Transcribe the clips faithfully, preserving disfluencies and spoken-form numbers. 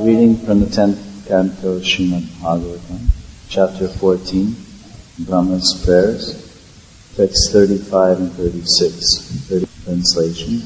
reading from the tenth canto Srimad Bhagavatam, chapter fourteen, Brahma's Prayers, text thirty-five and thirty-six, translation.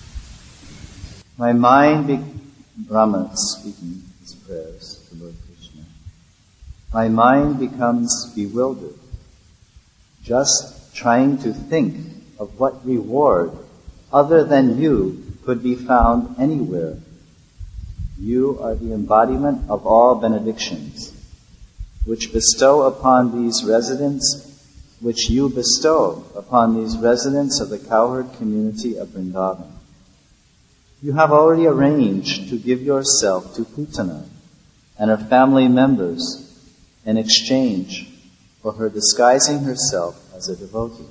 My mind, be- Brahma speaking his prayers to Lord Krishna. My mind becomes bewildered, just trying to think of what reward other than you could be found anywhere. You are the embodiment of all benedictions, which bestow upon these residents, which you bestow upon these residents of the cowherd community of Vrindavan. You have already arranged to give yourself to Putana and her family members in exchange for her disguising herself as a devotee.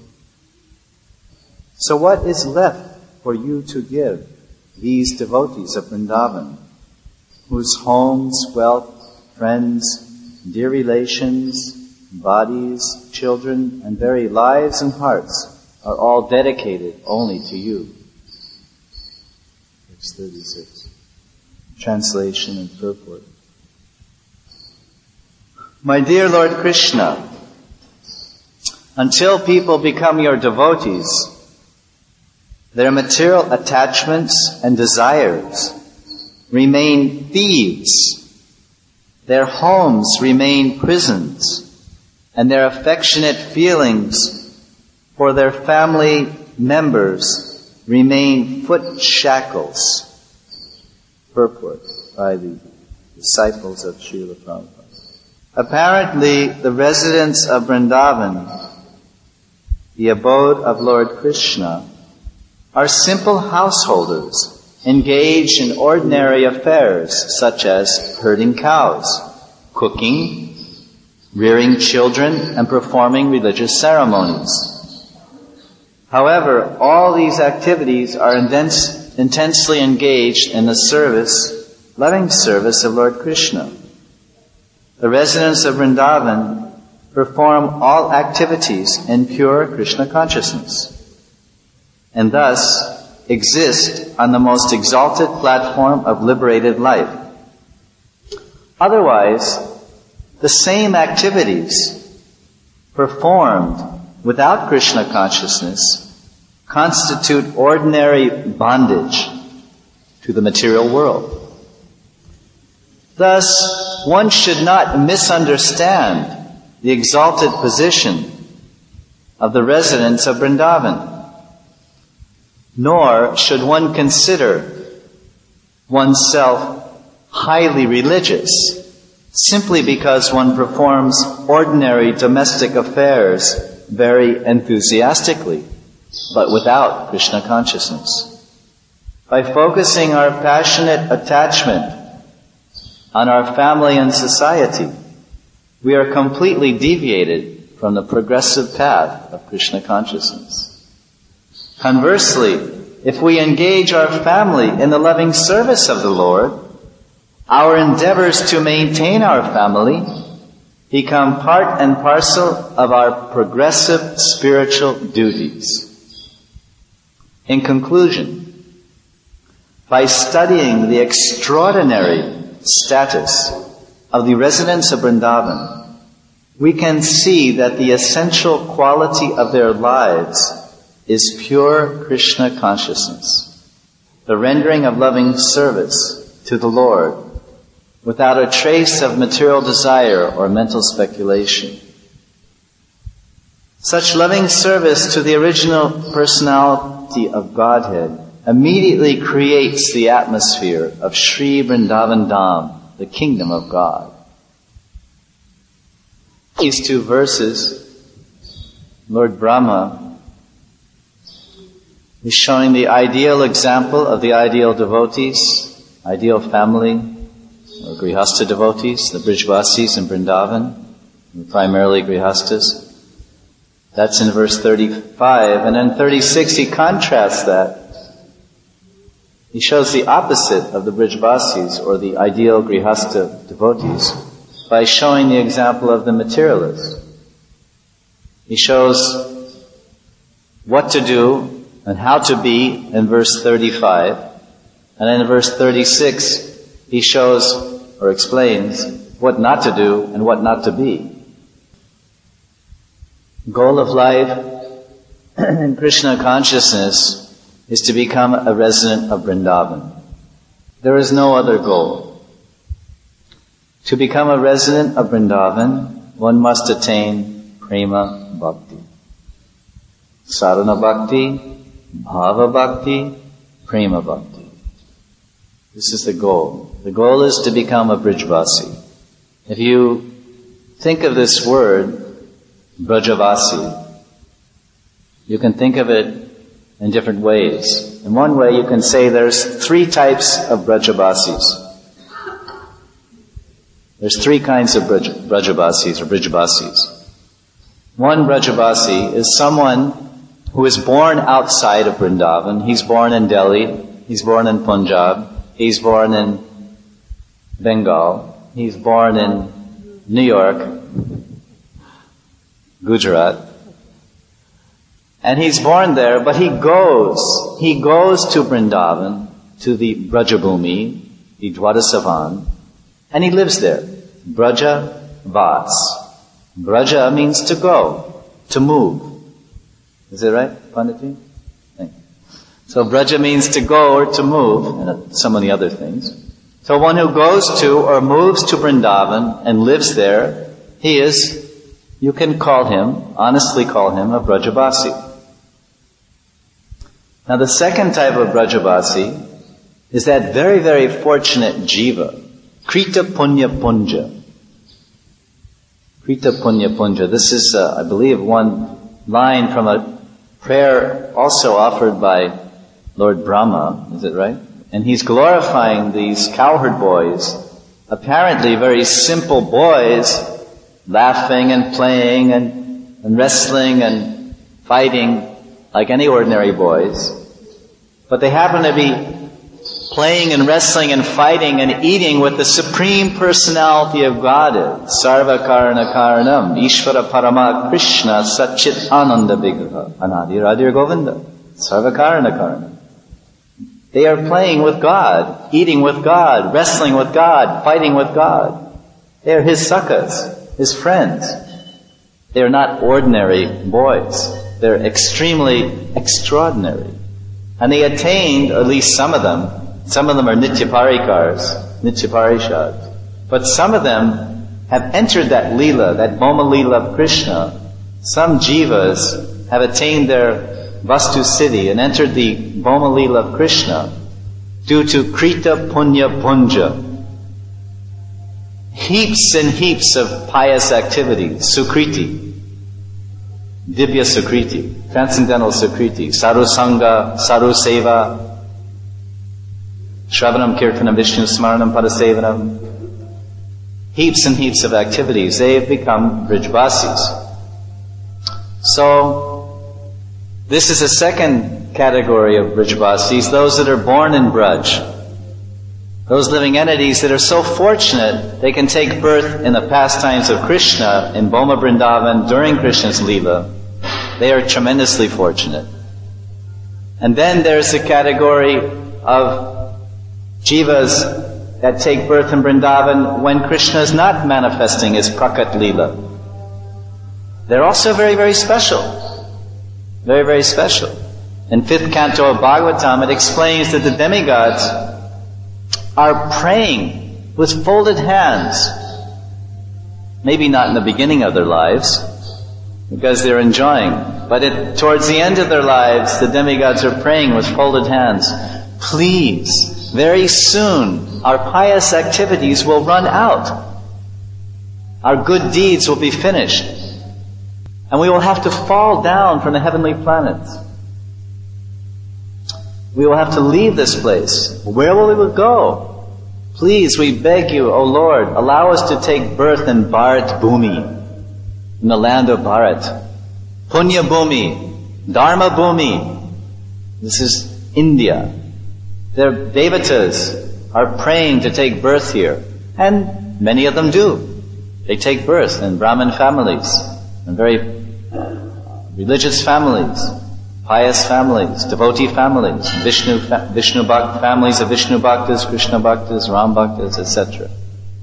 So what is left for you to give these devotees of Vrindavan, whose homes, wealth, friends, dear relations, bodies, children, and very lives and hearts are all dedicated only to you? Verse thirty-six. Translation and purport. My dear Lord Krishna, until people become your devotees, their material attachments and desires remain thieves. Their homes remain prisons, and their affectionate feelings for their family members remain foot shackles. Purport by the disciples of Srila Prabhupada. Apparently, the residents of Vrindavan, the abode of Lord Krishna, are simple householders engaged in ordinary affairs such as herding cows, cooking, rearing children, and performing religious ceremonies. However, all these activities are intense, intensely engaged in the service, loving service of Lord Krishna. The residents of Vrindavan perform all activities in pure Krishna consciousness, and thus exist on the most exalted platform of liberated life. Otherwise, the same activities performed without Krishna consciousness constitute ordinary bondage to the material world. Thus, one should not misunderstand the exalted position of the residents of Vrindavan. Nor should one consider oneself highly religious simply because one performs ordinary domestic affairs very enthusiastically, but without Krishna consciousness. By focusing our passionate attachment on our family and society, we are completely deviated from the progressive path of Krishna consciousness. Conversely, if we engage our family in the loving service of the Lord, our endeavors to maintain our family become part and parcel of our progressive spiritual duties. In conclusion, by studying the extraordinary status of the residents of Vrindavan, we can see that the essential quality of their lives is pure Krishna consciousness, the rendering of loving service to the Lord without a trace of material desire or mental speculation. Such loving service to the original personality of Godhead immediately creates the atmosphere of Sri Vrindavan Dham, the kingdom of God. These two verses, Lord Brahma is showing the ideal example of the ideal devotees, ideal family, or Grihastha devotees, the Brijvasis in Vrindavan, primarily Grihasthas. That's in verse thirty-five. And in thirty-six he contrasts that. He shows the opposite of the Brijvasis, or the ideal Grihastha devotees, by showing the example of the materialist. He shows what to do and how to be in verse thirty-five. And in verse thirty-six, he shows or explains what not to do and what not to be. Goal of life in Krishna consciousness is to become a resident of Vrindavan. There is no other goal. To become a resident of Vrindavan, one must attain prema bhakti. Sarana bhakti, bhava bhakti, prema bhakti. This is the goal. The goal is to become a Brijvasi. If you think of this word, Brajavasi, you can think of it in different ways. In one way, you can say there's three types of Brajavasis. There's three kinds of Braj- Brajavasis or Brijvasis. One Brajavasi is someone who is born outside of Vrindavan. He's born in Delhi, he's born in Punjab, he's born in Bengal, he's born in New York, Gujarat. And he's born there, but he goes, he goes to Vrindavan, to the Brajabhumi, the Dwarasavan, and he lives there. Braja Vas. Braja means to go, to move. Is it right, Panditi? Thank you. So Braja means to go or to move, and so many other things. So one who goes to or moves to Vrindavan and lives there, he is, you can call him, honestly call him a Brajavasi. Now the second type of Brajavasi is that very, very fortunate jiva, Krita Punya Punja. Krita Punya Punja. This is, uh, I believe, one line from a prayer also offered by Lord Brahma, is it right? And he's glorifying these cowherd boys, apparently very simple boys, laughing and playing and, and wrestling and fighting like any ordinary boys. But they happen to be playing and wrestling and fighting and eating with the Supreme Personality of Godhead, Sarva Karana Karanam, Ishvara Parama Krishna Satchit Ananda Vigraha, Anadi Radhir Govinda, Sarva Karana Karanam. They are playing with God, eating with God, wrestling with God, fighting with God. They are His sakhas, His friends. They are not ordinary boys. They're extremely extraordinary. And they attained, at least some of them, some of them are Nityaparikars, Nityaparishad, but some of them have entered that Leela, that Bhoma Leela of Krishna. Some jivas have attained their Vastu Siddhi and entered the Bhoma Leela of Krishna due to Krita Punya Punja. Heaps and heaps of pious activities, Sukriti, Divya Sukriti, Transcendental Sukriti, Saru Sangha, Saru Seva, Shravanam Kirtanam Vishnu Smaranam Padasevanam. Heaps and heaps of activities. They have become Brijvasis. So, this is a second category of Brijvasis, those that are born in Braj. Those living entities that are so fortunate they can take birth in the pastimes of Krishna in Bhoma Vrindavan during Krishna's Leela. They are tremendously fortunate. And then there's the category of jivas that take birth in Vrindavan when Krishna is not manifesting his Prakat Leela. They're also very, very special. Very, very special. In fifth canto of Bhagavatam, it explains that the demigods are praying with folded hands. Maybe not in the beginning of their lives, because they're enjoying. But it, towards the end of their lives, the demigods are praying with folded hands. Please, very soon, our pious activities will run out. Our good deeds will be finished. And we will have to fall down from the heavenly planets. We will have to leave this place. Where will we go? Please, we beg you, O Lord, allow us to take birth in Bharat Bhumi, in the land of Bharat. Punya Bhumi, Dharma Bhumi. This is India. Their devatas are praying to take birth here. And many of them do. They take birth in Brahmin families, in very religious families, pious families, devotee families, Vishnu, Vishnu Bhakt, families of Vishnu Bhaktas, Krishna Bhaktas, Ram Bhaktas, et cetera.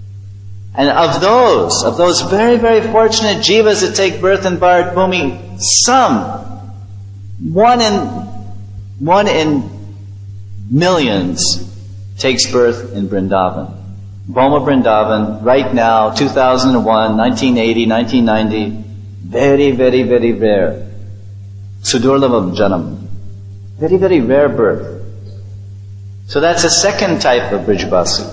And of those, of those very, very fortunate jivas that take birth in Bharat Bhumi, some, one in, one in millions takes birth in Vrindavan. Bhoma Vrindavan, right now, two thousand one, nineteen eighty, nineteen ninety, very, very, very rare. Sudurlavam Janam. Very, very rare birth. So that's a second type of Brijvasi.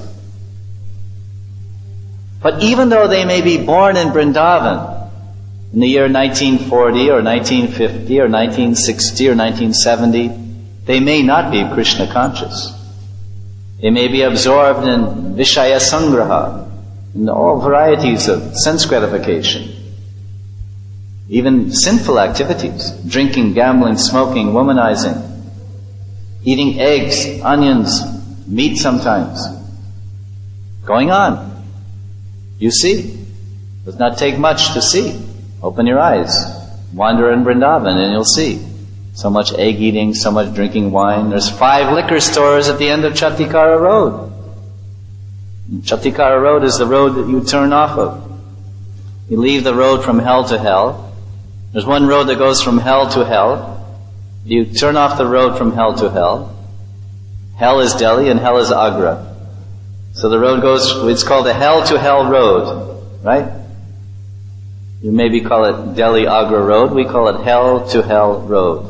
But even though they may be born in Vrindavan in the year nineteen forty or nineteen fifty or nineteen sixty or nineteen seventy, they may not be Krishna conscious. They may be absorbed in Vishaya Sangraha, in all varieties of sense gratification. Even sinful activities, drinking, gambling, smoking, womanizing, eating eggs, onions, meat sometimes. Going on. You see? Does not take much to see. Open your eyes. Wander in Vrindavan and you'll see. So much egg eating, so much drinking wine. There's five liquor stores at the end of Chatikara Road. Chatikara Road is the road that you turn off of. You leave the road from hell to hell. There's one road that goes from hell to hell. You turn off the road from hell to hell. Hell is Delhi and hell is Agra. So the road goes, it's called the hell to hell road, right? You maybe call it Delhi Agra Road. We call it hell to hell road.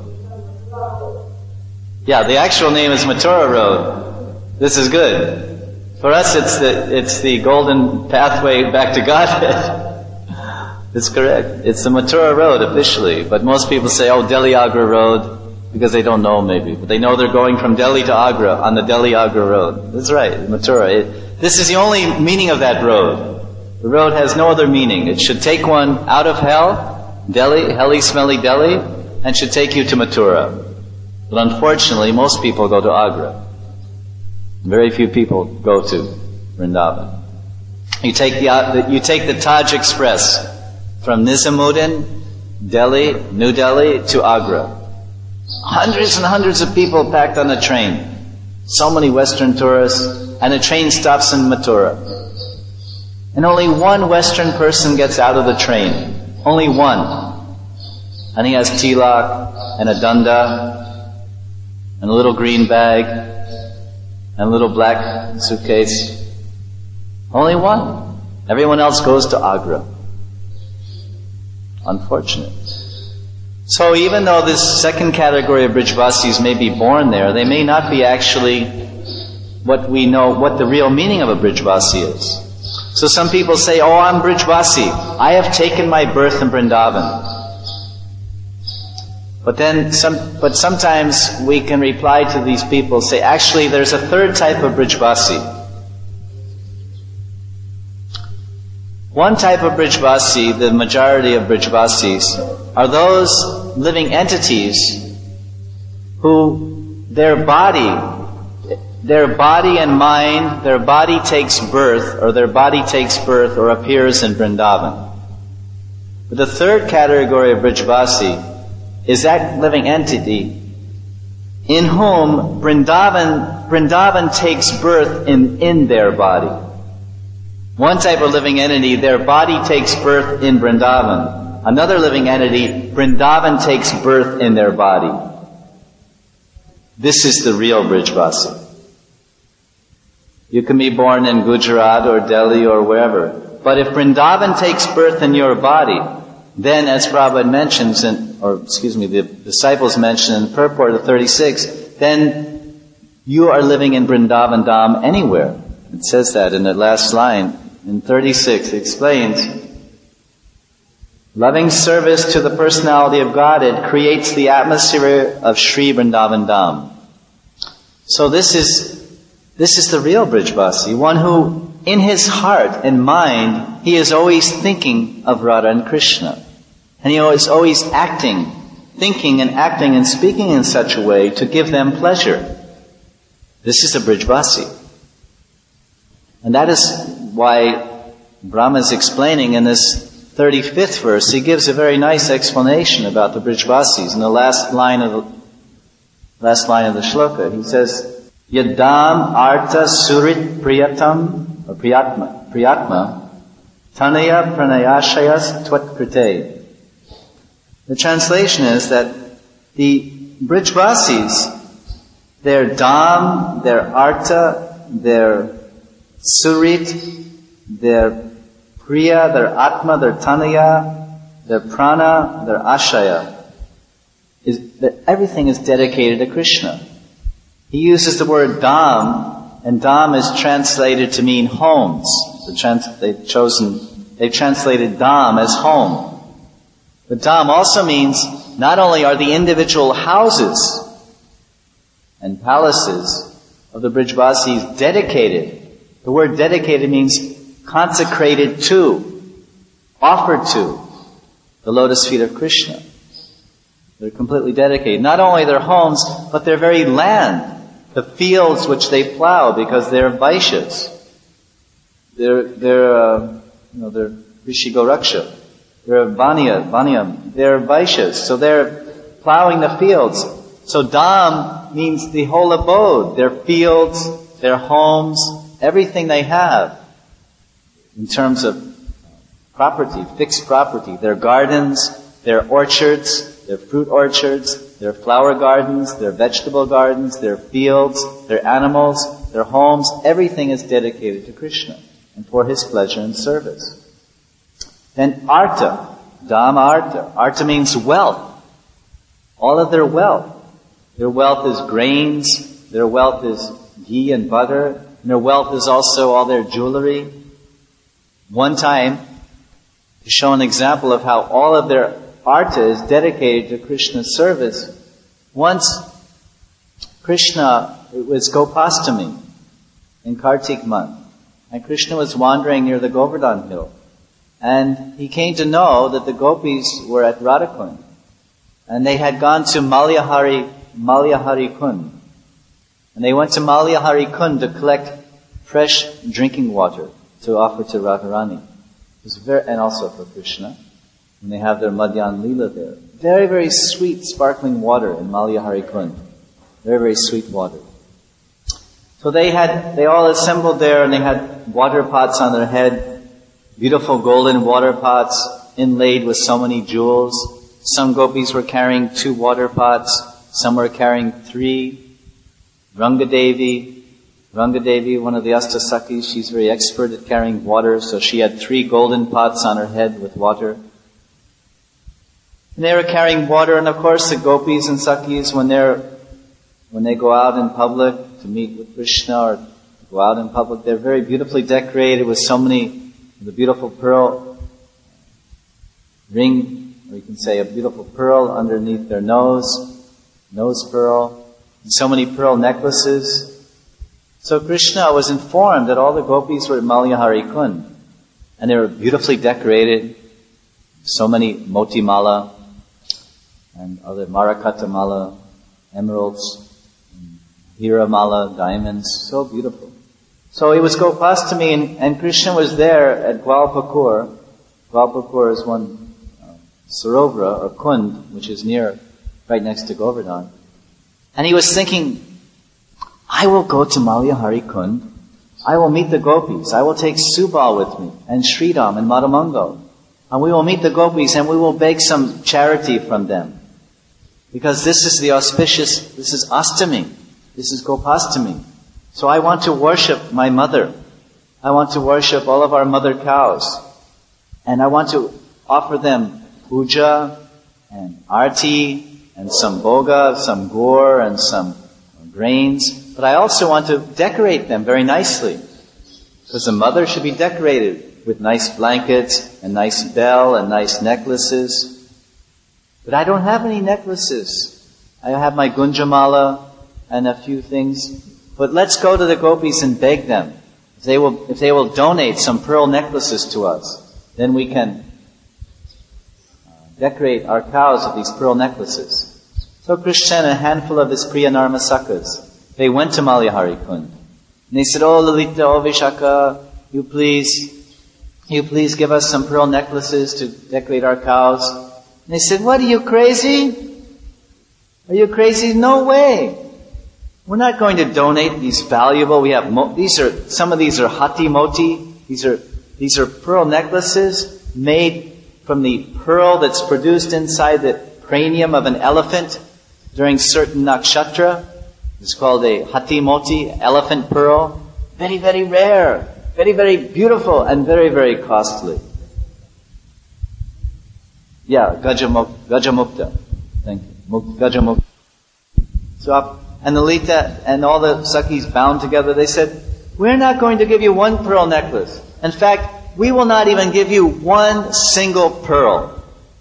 Yeah, the actual name is Mathura Road. This is good. For us, it's the it's the golden pathway back to Godhead. It's correct. It's the Mathura Road officially, but most people say, "Oh, Delhi Agra Road," because they don't know maybe, but they know they're going from Delhi to Agra on the Delhi Agra Road. That's right, Mathura. It, this is the only meaning of that road. The road has no other meaning. It should take one out of hell, Delhi, helly smelly Delhi, and should take you to Mathura. But unfortunately, most people go to Agra. Very few people go to Vrindavan. You take the you take the Taj Express from Nizamuddin, Delhi, New Delhi to Agra. Hundreds and hundreds of people packed on the train. So many Western tourists, and the train stops in Mathura. And only one Western person gets out of the train. Only one. And he has tilak and a danda and a little green bag and a little black suitcase. Only one. Everyone else goes to Agra. Unfortunate. So even though this second category of Brijvasis may be born there, they may not be actually what we know, what the real meaning of a Brijvasi is. So some people say, "Oh, I'm Brijvasi. I have taken my birth in Vrindavan." But then, some, but sometimes we can reply to these people, say, actually, there's a third type of Brijvasi. One type of Brijvasi, the majority of Brijvasis, are those living entities who their body, their body and mind, their body takes birth, or their body takes birth or appears in Vrindavan. But the third category of Brijvasi is that living entity in whom Vrindavan, Vrindavan takes birth in, in their body. One type of living entity, their body takes birth in Vrindavan. Another living entity, Vrindavan takes birth in their body. This is the real Brijvasi. You can be born in Gujarat or Delhi or wherever, but if Vrindavan takes birth in your body, then as Prabhupada mentions, in, or excuse me, the disciples mention in Purport of thirty-six, then you are living in Vrindavan Dham anywhere. It says that in the last line. In thirty-six, it explains, loving service to the personality of Godhead creates the atmosphere of Sri Vrindavan Dham. So this is, this is the real Brijvasi, one who, in his heart and mind, he is always thinking of Radha and Krishna. And he is always acting, thinking and acting and speaking in such a way to give them pleasure. This is a Brijvasi. And that is why Brahma is explaining in this thirty-fifth verse, he gives a very nice explanation about the Brijvasis in the last line of the last line of the shloka. He says, Yadam arta surit priyatam or priyatma priyatma Tanaya pranayashayas tvatkrite. The translation is that the Brijvasis, their dham, their arta, their surit, their priya, their atma, their tanaya, their prana, their ashaya, is that everything is dedicated to Krishna. He uses the word dham, and dham is translated to mean homes. The trans- they've chosen, they've translated dham as home. But dham also means not only are the individual houses and palaces of the Brijvasis dedicated, the word dedicated means consecrated to, offered to the lotus feet of Krishna. They're completely dedicated. Not only their homes, but their very land, the fields which they plow, because they're Vaishyas. They're, they're, uh, you know, they're Rishi Goraksha. They're Vanya, Vanyam. They're Vaishyas. So they're plowing the fields. So dham means the whole abode. Their fields, their homes, everything they have in terms of property, fixed property. Their gardens, their orchards, their fruit orchards, their flower gardens, their vegetable gardens, their fields, their animals, their homes. Everything is dedicated to Krishna and for His pleasure and service. Then arta, dham arta. Arta means wealth. All of their wealth. Their wealth is grains. Their wealth is ghee and butter. And their wealth is also all their jewelry. One time, to show an example of how all of their arta is dedicated to Krishna's service, once Krishna, it was Gopastami in Kartik month, and Krishna was wandering near the Govardhan hill. And he came to know that the gopis were at Radhakund. And they had gone to Malyahari, Malyahari Kund. And they went to Malyahari Kund to collect fresh drinking water to offer to Radharani. It was very, and also for Krishna. And they have their Madhyan Leela there. Very, very sweet sparkling water in Malyahari Kund. Very, very sweet water. So they had, they all assembled there and they had water pots on their head. Beautiful golden water pots inlaid with so many jewels. Some gopis were carrying two water pots. Some were carrying three. Rangadevi, Rangadevi, one of the Astasakis, she's very expert at carrying water, so she had three golden pots on her head with water. And they were carrying water, and of course the gopis and sakis, when they're, when they go out in public to meet with Krishna or go out in public, they're very beautifully decorated with so many the beautiful pearl ring, or you can say a beautiful pearl underneath their nose, nose pearl, and so many pearl necklaces. So Krishna was informed that all the gopis were at Malyahari Kund, and they were beautifully decorated, so many moti mala, and other marakata mala, emeralds, hira mala, diamonds, so beautiful. So it was Gopastami, and, and Krishna was there at Gwalpakur. Gwalpakur is one uh, Sarovara, or Kund, which is near, right next to Govardhan. And he was thinking, I will go to Malyahari Kund. I will meet the gopis. I will take Subal with me, and Sridham, and Madhamangal. And we will meet the gopis, and we will beg some charity from them. Because this is the auspicious, this is Astami. This is Gopastami. So I want to worship my mother. I want to worship all of our mother cows. And I want to offer them puja and arti and some boga, some gur and some grains. But I also want to decorate them very nicely. Because the mother should be decorated with nice blankets and nice bell and nice necklaces. But I don't have any necklaces. I have my gunjamala and a few things. But let's go to the gopis and beg them. If they will, if they will donate some pearl necklaces to us, then we can uh, decorate our cows with these pearl necklaces. So Krishna and a handful of his Priya Narmasakas, they went to Malyahari Kund. And they said, "Oh Lalita, oh Vishaka, you please, you please give us some pearl necklaces to decorate our cows." And they said, "What, are you crazy? Are you crazy? No way. We're not going to donate these valuable, we have, mo- these are, some of these are hati moti, these are these are pearl necklaces made from the pearl that's produced inside the cranium of an elephant during certain nakshatra. It's called a hati moti, elephant pearl. Very, very rare, very, very beautiful, and very, very costly. Yeah, Gajamuk, Gajamukta. Thank you. Muk, Gajamukta. So, and Lalita and all the Sakhis bound together, they said, we're not going to give you one pearl necklace. In fact, we will not even give you one single pearl.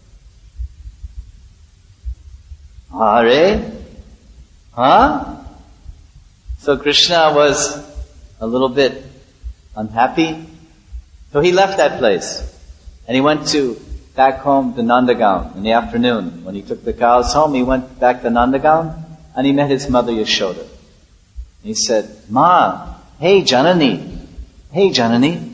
Are? Huh? So Krishna was a little bit unhappy. So he left that place. And he went to back home to Nandagaon in the afternoon. When he took the cows home, he went back to Nandagaon and he met his mother Yashoda. He said, Ma, hey Janani, hey Janani,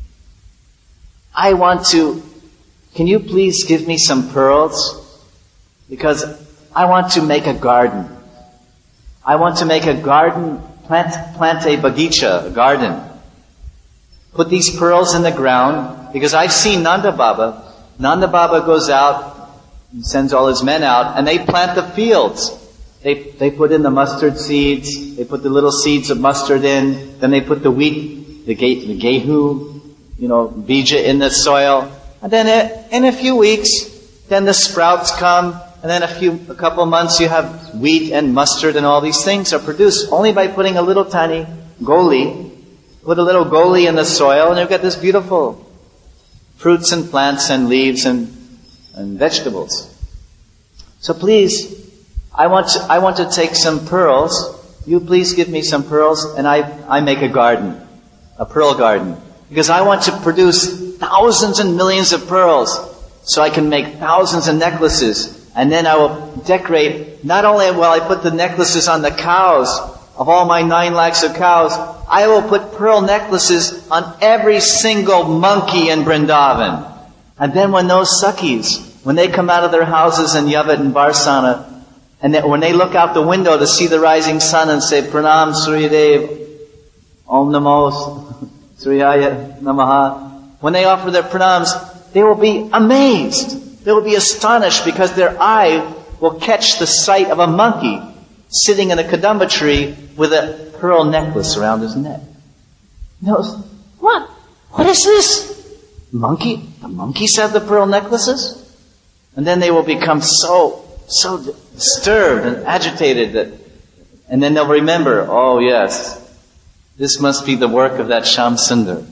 I want to, can you please give me some pearls? Because I want to make a garden. I want to make a garden, plant, plant a bagicha, a garden. Put these pearls in the ground, because I've seen Nanda Baba. Nanda Baba goes out, and sends all his men out, and they plant the fields. They, they put in the mustard seeds, they put the little seeds of mustard in, then they put the wheat, the, ge, the gehu, you know, bija in the soil. And then it, in a few weeks, then the sprouts come, and then a few, a couple of months you have wheat and mustard and all these things are produced only by putting a little tiny goli. Put a little goli in the soil and you get this beautiful fruits and plants and leaves and, and vegetables. So please, I want to, I want to take some pearls. You please give me some pearls and I, I make a garden, a pearl garden. Because I want to produce thousands and millions of pearls so I can make thousands of necklaces. And then I will decorate, not only will I put the necklaces on the cows, of all my nine lakhs of cows, I will put pearl necklaces on every single monkey in Vrindavan. And then when those Sakhis, when they come out of their houses in Yavat and Barsana, and then when they look out the window to see the rising sun and say, Pranam Suryadev, Om Namo Suryaya Namaha, when they offer their pranams, they will be amazed. They will be astonished because their eye will catch the sight of a monkey sitting in a kadamba tree with a pearl necklace around his neck. He knows, what? What is this? Monkey? The monkeys have the pearl necklaces? And then they will become so, so disturbed and agitated that, and then they'll remember, oh yes, this must be the work of that Shyam Sundar.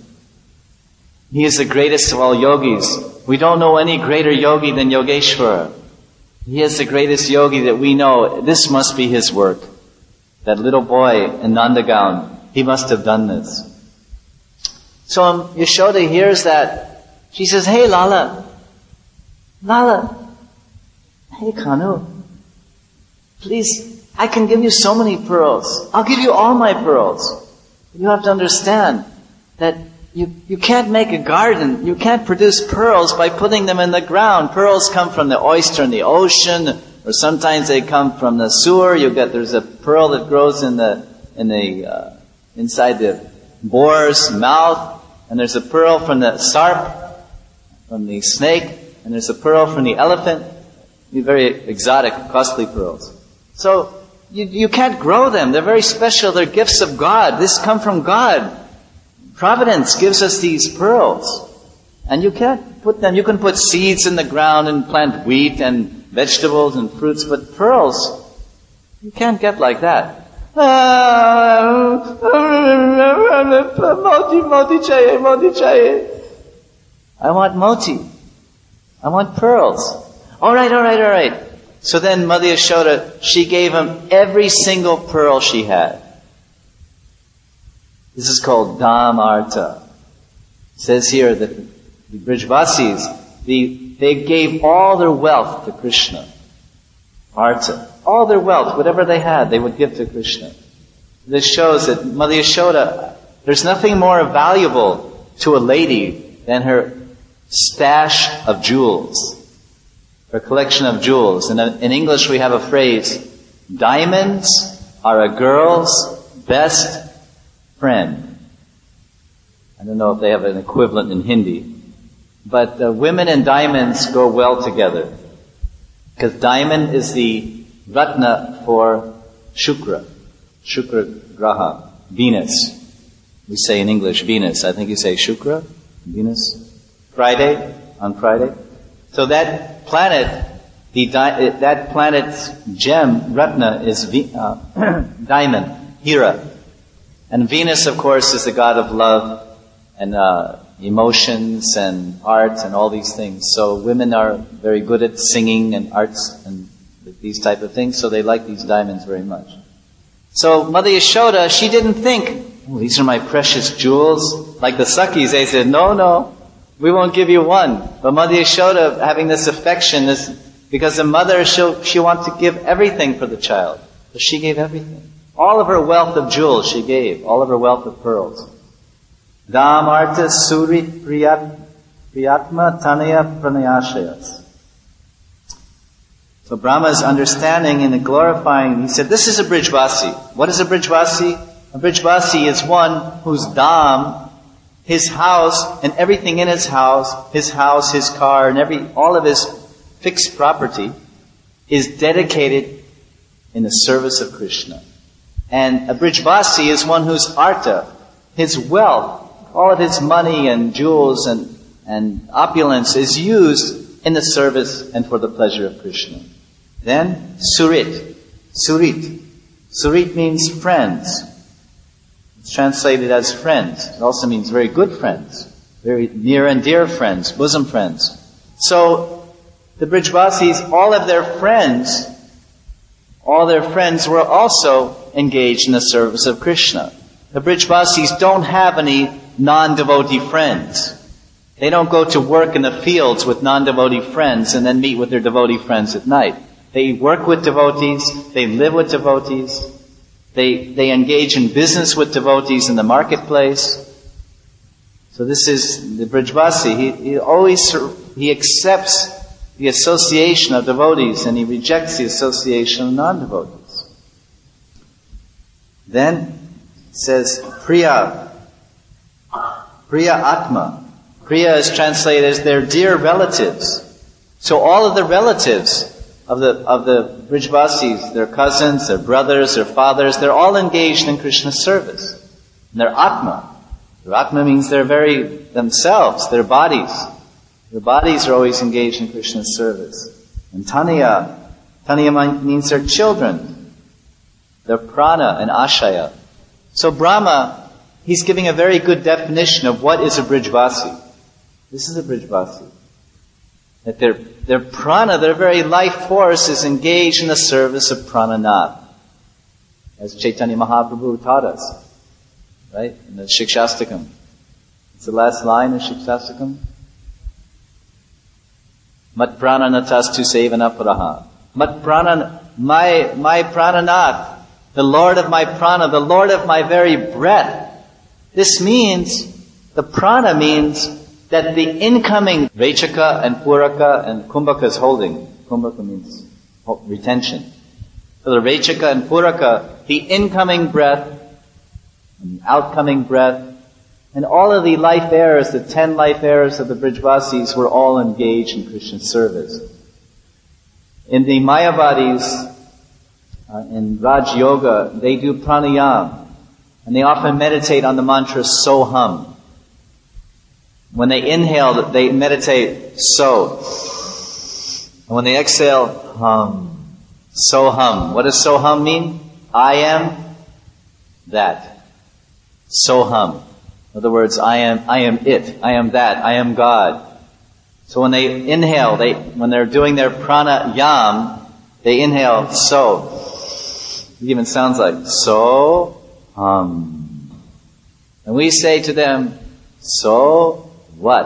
He is the greatest of all yogis. We don't know any greater yogi than Yogeshwara. He is the greatest yogi that we know. This must be his work. That little boy in Nandagaon, he must have done this. So um, Yashoda hears that. She says, hey Lala, Lala, hey Kanu, please, I can give you so many pearls. I'll give you all my pearls. You have to understand that You, you can't make a garden. You can't produce pearls by putting them in the ground. Pearls come from the oyster in the ocean, or sometimes they come from the sewer. You get, there's a pearl that grows in the, in the, uh, inside the boar's mouth, and there's a pearl from the sarp, from the snake, and there's a pearl from the elephant. These very exotic, costly pearls. So, you, you can't grow them. They're very special. They're gifts of God. This come from God. Providence gives us these pearls. And you can't put them, you can put seeds in the ground and plant wheat and vegetables and fruits, but pearls, you can't get like that. Moti, moti chahiye, moti chahiye. I want moti. I want pearls. Alright, alright, alright. So then Mother Yashoda, she gave him every single pearl she had. This is called Dham Arta. It says here that the Brijvasis, the, they gave all their wealth to Krishna. Arta. All their wealth, whatever they had, they would give to Krishna. This shows that Mother Yashoda, there's nothing more valuable to a lady than her stash of jewels. Her collection of jewels. And in English we have a phrase, diamonds are a girl's best friend. I don't know if they have an equivalent in Hindi. But uh, women and diamonds go well together. Because diamond is the ratna for Shukra. Shukra Graha. Venus. We say in English Venus. I think you say Shukra. Venus. Friday. On Friday. So that planet, the di- that planet's gem, ratna, is v- uh, diamond. Hira. And Venus, of course, is the god of love and uh, emotions and art and all these things. So women are very good at singing and arts and these type of things, so they like these diamonds very much. So Mother Yashoda, she didn't think, oh, these are my precious jewels. Like the Sakis, they said, no, no, we won't give you one. But Mother Yashoda, having this affection, this, because the mother, she'll, she wants to give everything for the child. So she gave everything. All of her wealth of jewels she gave. All of her wealth of pearls. Dam arta surit priyat, priyatma tanaya pranayashayas. So Brahma is understanding and glorifying. He said, this is a Brijvasi. What is a Brijvasi? A Brijvasi is one whose Dham, his house, and everything in his house, his house, his car, and every all of his fixed property is dedicated in the service of Krishna. And a Brijvasi is one whose arta, his wealth, all of his money and jewels and, and opulence is used in the service and for the pleasure of Krishna. Then, Surit. Surit. Surit means friends. It's translated as friends. It also means very good friends. Very near and dear friends, bosom friends. So, the Brijvasis, all of their friends, all their friends were also engaged in the service of Krishna. The Brijvasis don't have any non-devotee friends. They don't go to work in the fields with non-devotee friends and then meet with their devotee friends at night. They work with devotees, they live with devotees, they, they engage in business with devotees in the marketplace. So this is the Brijvasi. He, he always, he accepts the association of devotees and he rejects the association of non-devotees. Then it says, Priya. Priya Atma. Priya is translated as their dear relatives. So all of the relatives of the of the Brijvasis, their cousins, their brothers, their fathers, they're all engaged in Krishna's service. And their Atma. Their Atma means their very themselves, their bodies. Their bodies are always engaged in Krishna's service. And Tanya. Tanya means their children. Their prana and ashaya. So Brahma, he's giving a very good definition of what is a Brijvasi. This is a Brijvasi. That their, their prana, their very life force is engaged in the service of Prananath. As Chaitanya Mahaprabhu taught us. Right? In the Shikshastakam. It's the last line of Shikshastakam. Mat prananatas tu sevana paraha. Mat prana, my, my Prananath. The Lord of my prana, the Lord of my very breath. This means, the prana means that the incoming Rechaka and Puraka and Kumbhaka is holding. Kumbhaka means retention. So the Rechaka and Puraka, the incoming breath and the outcoming breath, and all of the life heirs, the ten life heirs of the Brijvasis were all engaged in Krishna's service. In the Mayavadis, Uh, in Raj Yoga, they do pranayam. And they often meditate on the mantra Soham. When they inhale, they meditate So. And when they exhale, Hum. Soham. What does Soham mean? I am that. Soham. In other words, I am, I am it. I am that. I am God. So when they inhale, they, when they're doing their pranayam, they inhale So. It even sounds like, so, hum. And we say to them, so, what?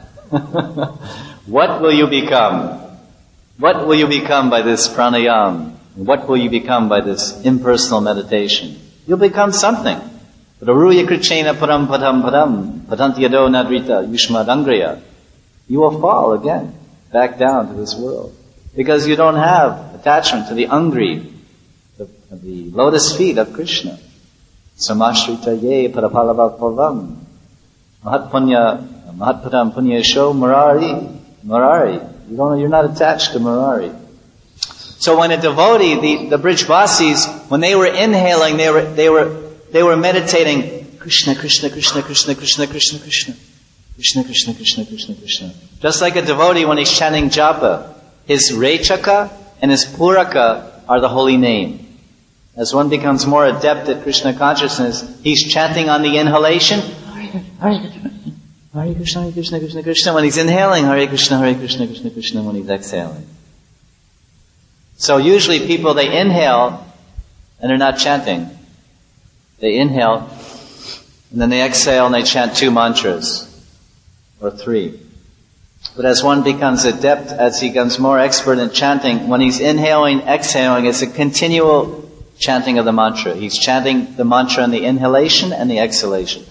What will you become? What will you become by this pranayam? What will you become by this impersonal meditation? You'll become something. Raruya krichena param padam padam, padantyado nadrita yushmadangriya. You will fall again, back down to this world. Because you don't have attachment to the angri, of the lotus feet of Krishna. Samashrita ye parapalavapavam. Mahatpunya, Mahatpadam Punyesho Murari. Murari. You don't, you're not attached to Murari. So when a devotee, the, the Brijvasis, when they were inhaling, they were, they were, they were meditating Krishna, Krishna, Krishna, Krishna, Krishna, Krishna, Krishna. Krishna, Krishna, Krishna, Krishna, Krishna. Just like a devotee when he's chanting japa, his Rechaka and his Puraka are the holy name. As one becomes more adept at Krishna consciousness, he's chanting on the inhalation, Hare Krishna, Hare Krishna, Krishna Krishna. When he's inhaling, Hare Krishna, Hare Krishna, Krishna Krishna. When he's exhaling. So usually people, they inhale and they're not chanting. They inhale and then they exhale and they chant two mantras or three. But as one becomes adept, as he becomes more expert in chanting, when he's inhaling, exhaling, it's a continual chanting of the mantra. He's chanting the mantra in the inhalation and the exhalation.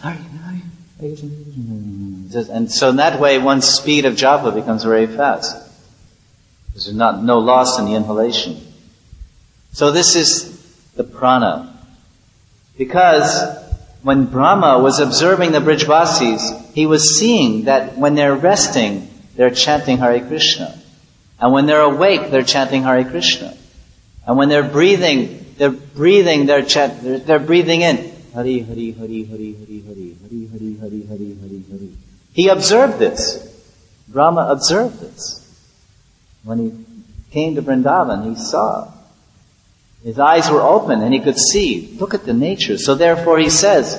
And so in that way, one's speed of japa becomes very fast. There's not, no loss in the inhalation. So this is the prana. Because when Brahma was observing the Brijvasis, he was seeing that when they're resting, they're chanting Hare Krishna. And when they're awake, they're chanting Hare Krishna. And when they're breathing, they're breathing, they're chant, they're, they're breathing in. Hari, Hari, Hari, Hari, Hari, Hari, Hari, Hari, Hari, Hari, Hari, Hari. He observed this. Brahma observed this. When he came to Vrindavan, he saw. His eyes were open and he could see. Look at the nature. So therefore he says,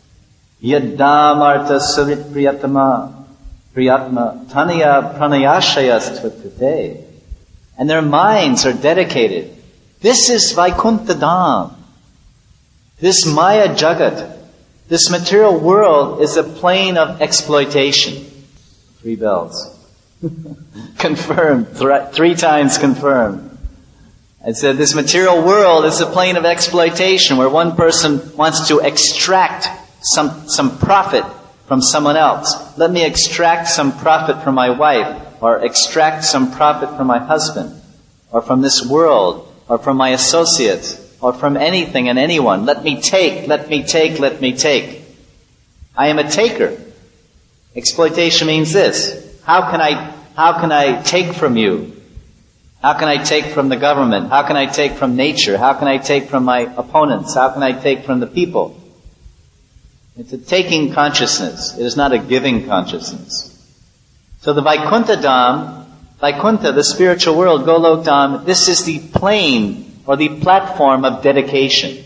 Yaddam arta sarit priyatama priyatma tanya pranayashayas tvatate. And their minds are dedicated. This is Vaikuntha Dham. This Maya Jagat, this material world is a plane of exploitation. Three bells. Confirmed. Th- three times confirmed. I said this material world is a plane of exploitation where one person wants to extract some, some profit from someone else. Let me extract some profit from my wife, or extract some profit from my husband, or from this world, or from my associates, or from anything and anyone. Let me take, let me take, let me take. I am a taker. Exploitation means this. How can I, how can I take from you? How can I take from the government? How can I take from nature? How can I take from my opponents? How can I take from the people? It's a taking consciousness. It is not a giving consciousness. So the Vaikuntha Dham, Vaikuntha, the spiritual world, Golok Dham, this is the plane or the platform of dedication,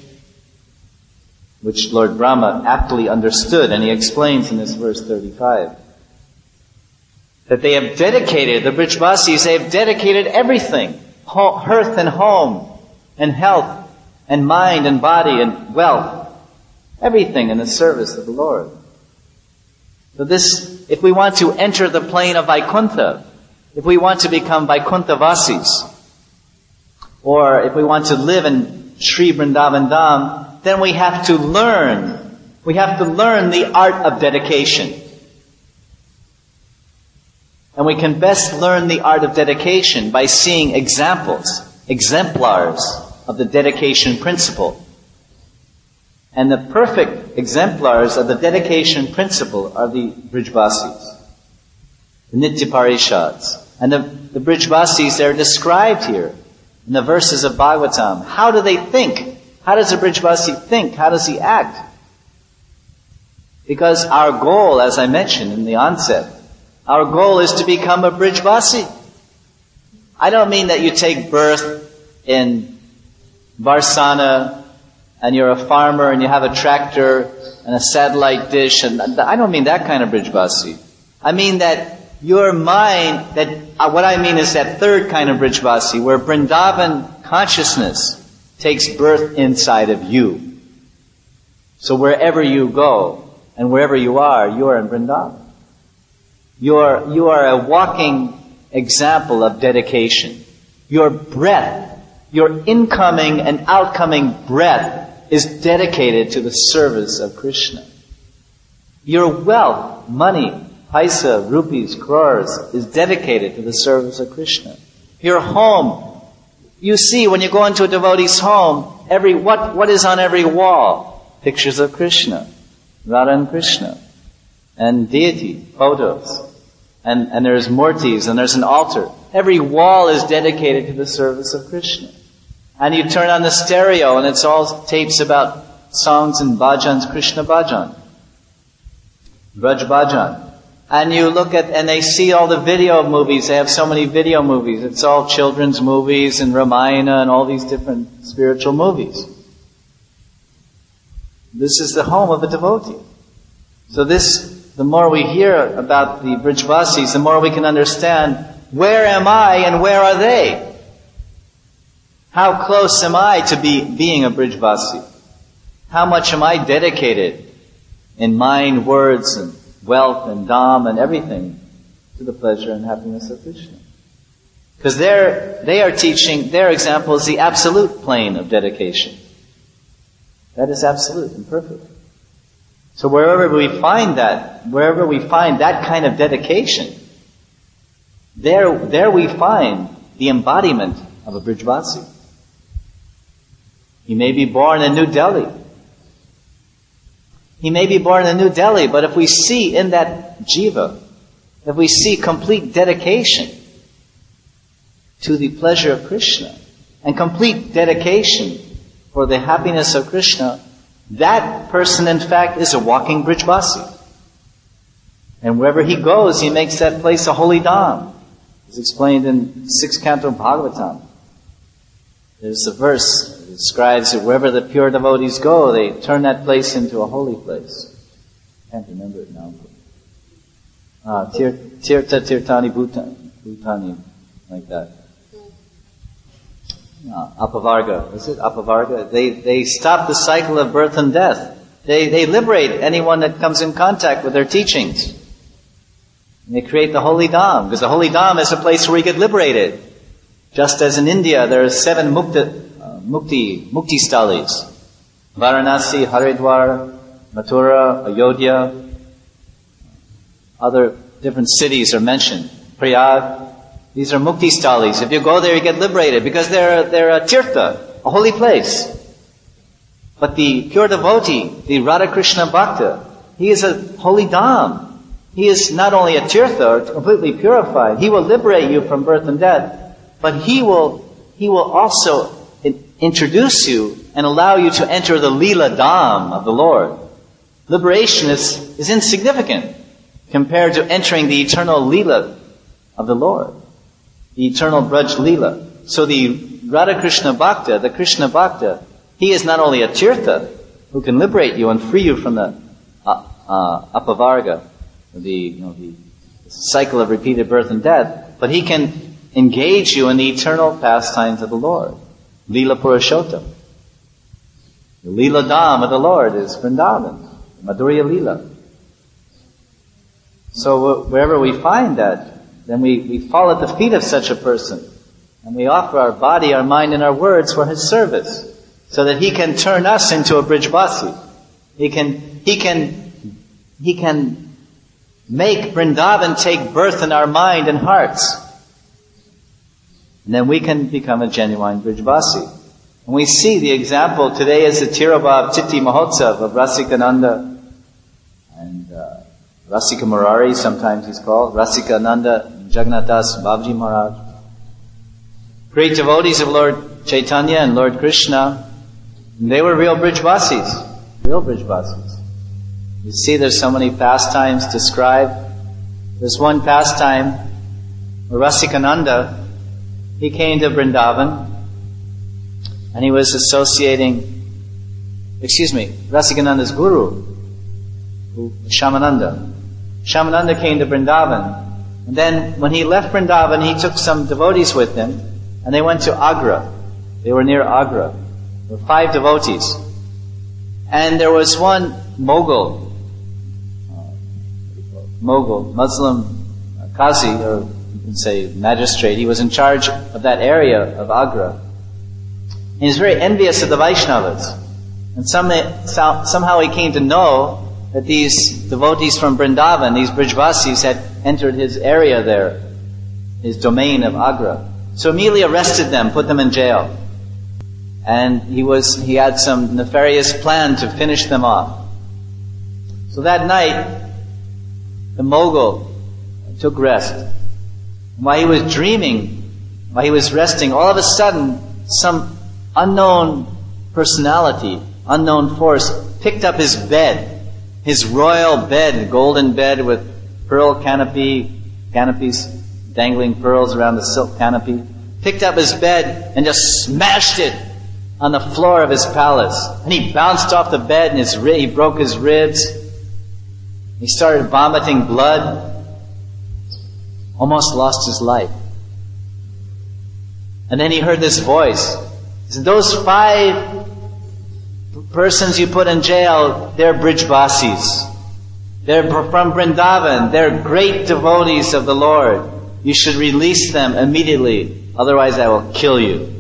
which Lord Brahma aptly understood, and he explains in this verse thirty-five. That they have dedicated, the Brijvasis, they have dedicated everything, hearth and home, and health, and mind and body and wealth, everything in the service of the Lord. So this, if we want to enter the plane of Vaikuntha, if we want to become Vaikuntha Vasis, or if we want to live in Sri Vrindavan Dham, then we have to learn, we have to learn the art of dedication. And we can best learn the art of dedication by seeing examples, exemplars of the dedication principle. And the perfect exemplars of the dedication principle are the Brijvasis, the Nityaparishads. And the, the Brijvasis, they're described here in the verses of Bhagavatam. How do they think? How does a Brijvasi think? How does he act? Because our goal, as I mentioned in the onset, our goal is to become a Brijvasi. I don't mean that you take birth in Varsana and you're a farmer and you have a tractor and a satellite dish, and I don't mean that kind of Brijvasi. I mean that your mind, that uh, what I mean is that third kind of Brijvasi, where Vrindavan consciousness takes birth inside of you. So wherever you go and wherever you are, you are in Vrindavan. You are, you are a walking example of dedication. Your breath, your incoming and outcoming breath is dedicated to the service of Krishna. Your wealth, money, paisa, rupees, crores, is dedicated to the service of Krishna. Your home, you see when you go into a devotee's home, every, what, what is on every wall? Pictures of Krishna, Radha and Krishna. and deity photos. And, and there's murtis, and there's an altar. Every wall is dedicated to the service of Krishna. And you turn on the stereo, and it's all tapes about songs and bhajans, Krishna bhajan, Braj bhajan. And you look at, and they see all the video movies. They have so many video movies. It's all children's movies and Ramayana and all these different spiritual movies. This is the home of a devotee. So this, the more we hear about the Brijvasis, the more we can understand, where am I and where are they? How close am I to be, being a Brijvasi? How much am I dedicated in mind, words, and wealth, and dham, and everything to the pleasure and happiness of Krishna? Because they're, they are teaching, their example is the absolute plane of dedication. That is absolute and perfect. So wherever we find that, wherever we find that kind of dedication, there, there we find the embodiment of a Brijvasi. He may be born in New Delhi. He may be born in New Delhi, but if we see in that jiva, if we see complete dedication to the pleasure of Krishna, and complete dedication for the happiness of Krishna, that person in fact is a walking Brijvasi. And wherever he goes, he makes that place a holy dham. It's explained in sixth canto Bhagavatam. There's a verse that describes that wherever the pure devotees go, they turn that place into a holy place. I can't remember it now. Ah, tir, Tirtha Tirthani Bhutani, Bhutani, like that. Ah, Apavarga, is it Apavarga? They they stop the cycle of birth and death. They they liberate anyone that comes in contact with their teachings. And they create the holy dham, because the holy dham is a place where we get liberated. Just as in India, there are seven mukta, uh, mukti, mukti stalis. Varanasi, Haridwar, Mathura, Ayodhya. Other different cities are mentioned. Prayag. These are mukti stalis. If you go there, you get liberated because they're, they're a tirtha, a holy place. But the pure devotee, the Radha Krishna Bhakta, he is a holy dham. He is not only a tirtha, or completely purified. He will liberate you from birth and death. But he will, he will also introduce you and allow you to enter the Leela Dham of the Lord. Liberation is, is insignificant compared to entering the eternal Leela of the Lord. The eternal Braj Leela. So the Radha Krishna Bhakta, the Krishna Bhakta, he is not only a tirtha who can liberate you and free you from the uh, uh, apavarga, the, you know, the cycle of repeated birth and death, but he can engage you in the eternal pastimes of the Lord. Leela Purushottam. The Leela Dham of the Lord is Vrindavan, Madhurya Leela. So wherever we find that, then we, we fall at the feet of such a person, and we offer our body, our mind, and our words for his service, so that he can turn us into a Brijvasi. He can, he can, he can make Vrindavan take birth in our mind and hearts. And then we can become a genuine Brijvasi. And we see the example today is the Tirobhav Chitti Mahotsav of Rasikananda and uh, Rasika Murari, sometimes he's called, Rasikananda Jagannathas Babaji Maharaj. Great devotees of Lord Chaitanya and Lord Krishna. And they were real Brijvasis. Real Brijvasis. You see there's so many pastimes described. There's one pastime where Rasikananda, he came to Vrindavan, and he was associating, excuse me, Rasikananda's guru, who, Shamananda. Shamananda came to Vrindavan, and then when he left Vrindavan, he took some devotees with him, and they went to Agra. They were near Agra. There were five devotees. And there was one Mughal, uh, Mughal, Muslim uh, Qazi, or you can say magistrate. He was in charge of that area of Agra. And he was very envious of the Vaishnavas. And some, somehow he came to know that these devotees from Vrindavan, these Brijvasis, had entered his area there, his domain of Agra. So immediately arrested them, put them in jail. And he was, he had some nefarious plan to finish them off. So that night, the mogul took rest. While he was dreaming, while he was resting, all of a sudden, some unknown personality, unknown force, picked up his bed, his royal bed, golden bed with pearl canopy, canopies, dangling pearls around the silk canopy, picked up his bed and just smashed it on the floor of his palace. And he bounced off the bed and his ri- he broke his ribs. He started vomiting blood. Almost lost his life. And then he heard this voice. He said, those five persons you put in jail, they're Brijbasis. They're from Vrindavan. They're great devotees of the Lord. You should release them immediately. Otherwise I will kill you.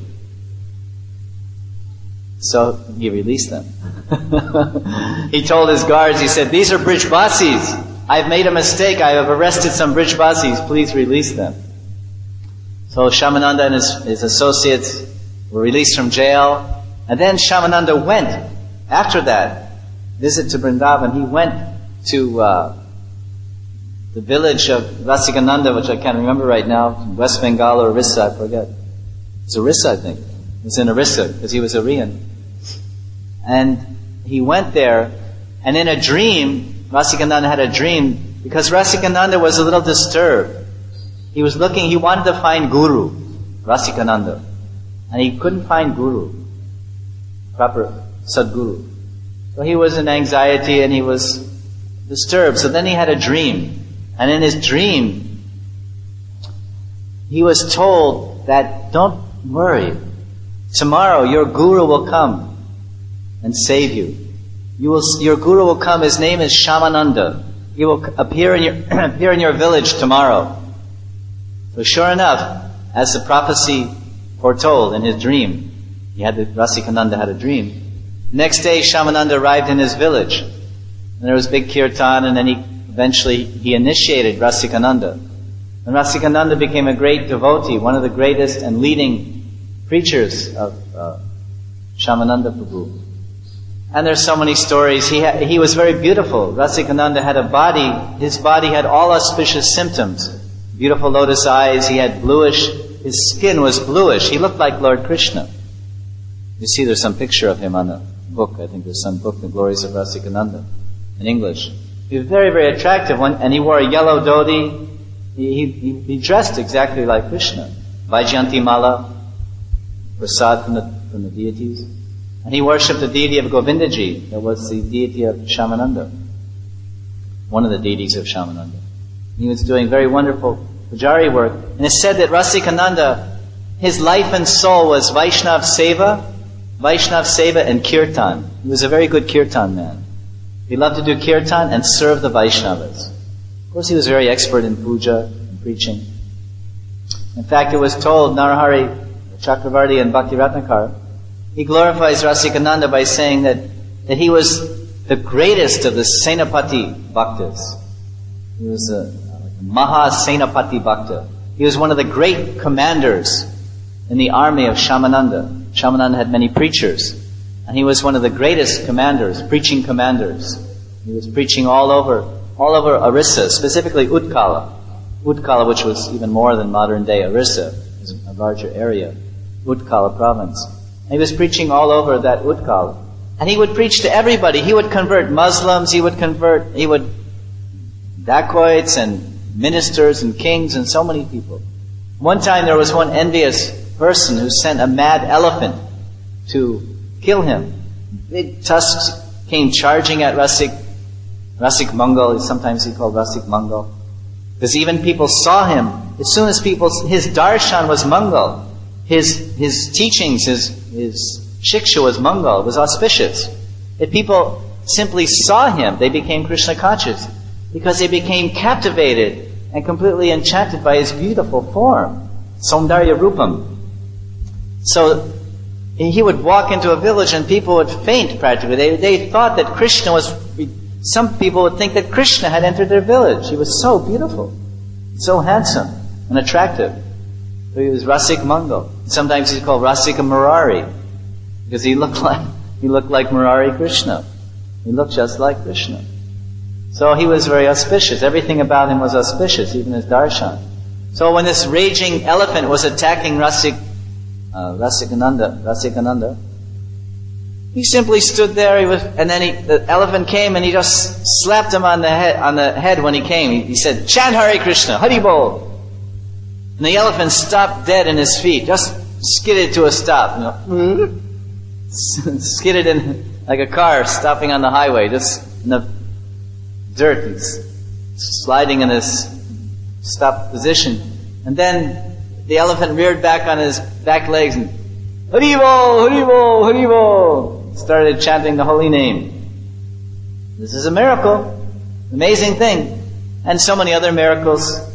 So he released them. He told his guards, he said, these are Brijbasis. I've made a mistake. I have arrested some Brijbasis. Please release them. So Shyamananda and his, his associates were released from jail. And then Shyamananda went, after that visit to Vrindavan, he went to uh, the village of Rasikananda, which I can't remember right now, West Bengal or Orissa, I forget. It's Orissa, I think. It was in Orissa, because he was Aryan. And he went there, and in a dream, Rasikananda had a dream, because Rasikananda was a little disturbed. He was looking, he wanted to find Guru, Rasikananda. And he couldn't find Guru, proper Sadguru. So he was in anxiety and he was disturbed. So then he had a dream. And in his dream, he was told that, don't worry, tomorrow your Guru will come and save you. You will, your Guru will come, his name is Shyamananda. He will appear in your, appear in your village tomorrow. So sure enough, as the prophecy foretold in his dream, he had the, Rasikananda had a dream. Next day, Shyamananda arrived in his village. And there was big kirtan, and then he eventually he initiated Rasikananda. And Rasikananda became a great devotee, one of the greatest and leading preachers of uh, Shyamananda Prabhu. And there's so many stories. He ha- he was very beautiful. Rasikananda had a body. His body had all auspicious symptoms. Beautiful lotus eyes. He had bluish. His skin was bluish. He looked like Lord Krishna. You see, there's some picture of him on the book. I think there's some book, The Glories of Rasikananda, in English. He was very, very attractive, one, and he wore a yellow dhoti. He, he, he dressed exactly like Krishna. Vaijayanti Mala, prasad from the, from the deities. And he worshipped the deity of Govindaji. That was the deity of Shyamananda. One of the deities of Shyamananda. He was doing very wonderful pujari work. And it's said that Rasikananda, his life and soul was Vaishnav Seva, Vaishnav Seva and Kirtan. He was a very good Kirtan man. He loved to do Kirtan and serve the Vaishnavas. Of course, he was very expert in puja and preaching. In fact, it was told, Narahari Chakravarti and Bhakti Ratnakar, he glorifies Rasikananda by saying that, that he was the greatest of the Senapati Bhaktas. He was a, a Maha Senapati Bhakta. He was one of the great commanders in the army of Shyamananda. Shyamananda had many preachers. And he was one of the greatest commanders, preaching commanders. He was preaching all over, all over Orissa, specifically Utkala. Utkala, which was even more than modern day Orissa, it was a larger area. Utkala province. And he was preaching all over that Utkala. And he would preach to everybody. He would convert Muslims, he would convert, he would, dacoits and ministers and kings and so many people. One time there was one envious person who sent a mad elephant to kill him. Big tusks came charging at Rasik, Rasik Mangal, sometimes he called Rasik Mangal. Because even people saw him, as soon as people, his darshan was Mangal. His, his teachings, his, his shiksha was Mangal, it was auspicious. If people simply saw him, they became Krishna conscious. Because they became captivated and completely enchanted by his beautiful form. Saundarya Rupam. So, he would walk into a village and people would faint practically. They, they thought that Krishna was, some people would think that Krishna had entered their village. He was so beautiful, so handsome and attractive. So he was Rasik Mangal. Sometimes he's called Rasika Murari, because he looked like, he looked like Murari Krishna. He looked just like Krishna. So he was very auspicious. Everything about him was auspicious, even his darshan. So when this raging elephant was attacking Rasik, uh, Rasikananda, Rasikananda, he simply stood there. He was, and then he, the elephant came, and he just slapped him on the head. On the head when he came, he, he said, "Chant Hare Krishna, Haribol." And the elephant stopped dead in his feet, just skidded to a stop. You know, skidded in like a car stopping on the highway, just in the dirt. He's sliding in his stopped position, and then the elephant reared back on his back legs and Haribol, Haribol, Haribol, started chanting the holy name. This is a miracle, amazing thing, and so many other miracles.